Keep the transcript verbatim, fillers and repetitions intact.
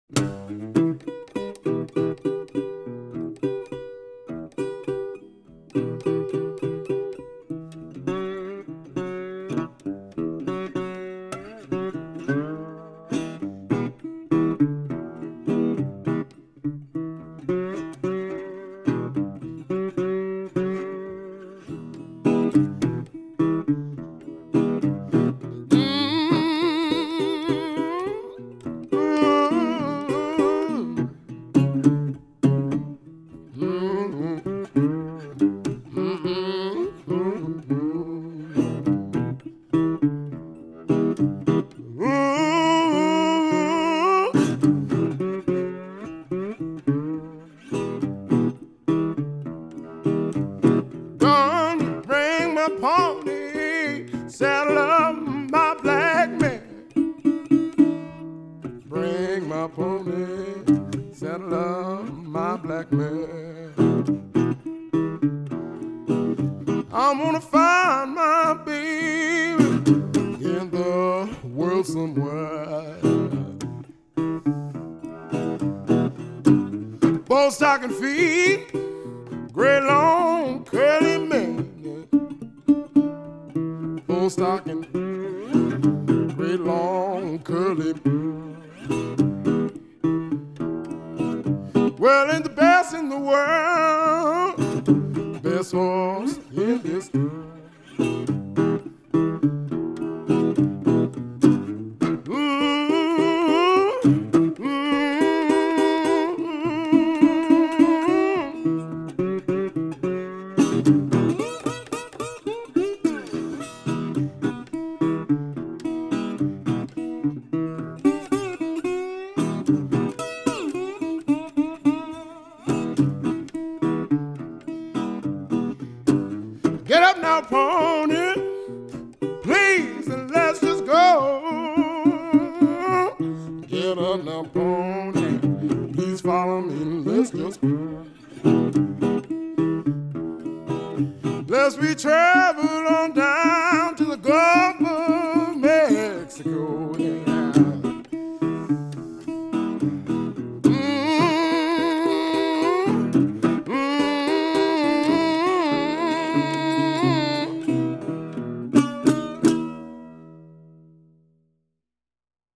Gonna bring my pony, saddle up my black man. Bring my pony, saddle up my black man. I'm gonna find my baby in the world somewhere. Bone stocking feet, great long curly man. Bone stocking, great long curly man. Well, ain't the best in the world, best horse in this world. Get up now, pony, please, and let's just go. Get up now, pony, please follow me, and let's just go. Let's be traveling on down